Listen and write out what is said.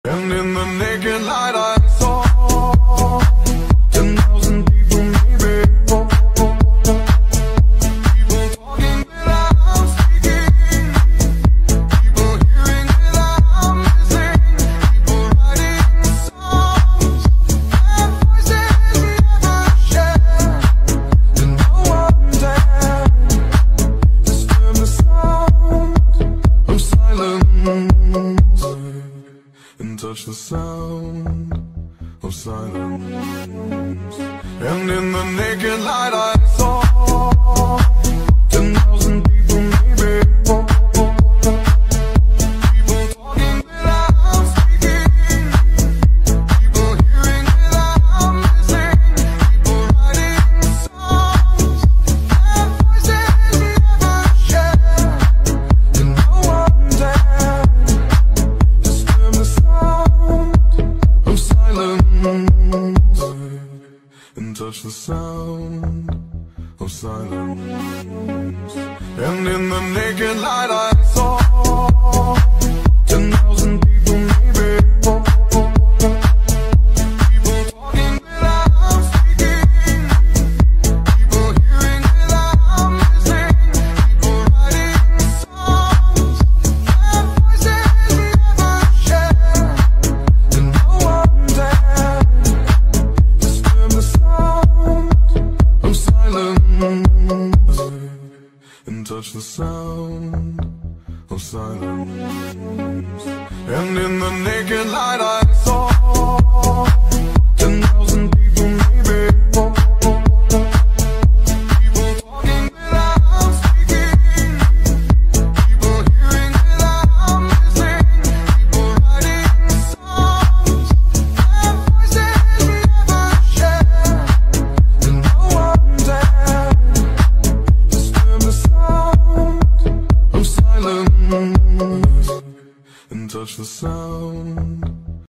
And in the naked light I saw 10,000 people, maybe more. People talking without speaking, people hearing without listening, people writing songs and voices never shared, and no one dared disturb the sound of silence and touch the sound of silence. And in the naked light I saw 10,000 people, maybe more. People talking without speaking, people hearing without listening, people writing songs and voices never shared, and no one dared disturb the sound of silence and touch the sound of silence. And in the naked light I saw 10,000 people, maybe more. People talking without speaking, people hearing without listening, people writing songs and voices never shared, and no one dared disturb the sound of silence and touch the sound of silence. And in the naked light I saw 10,000 people, maybe more. People talking without speaking, people hearing without listening, people writing songs and voices never shared, and no one dared disturb the sound of silence and touch the sound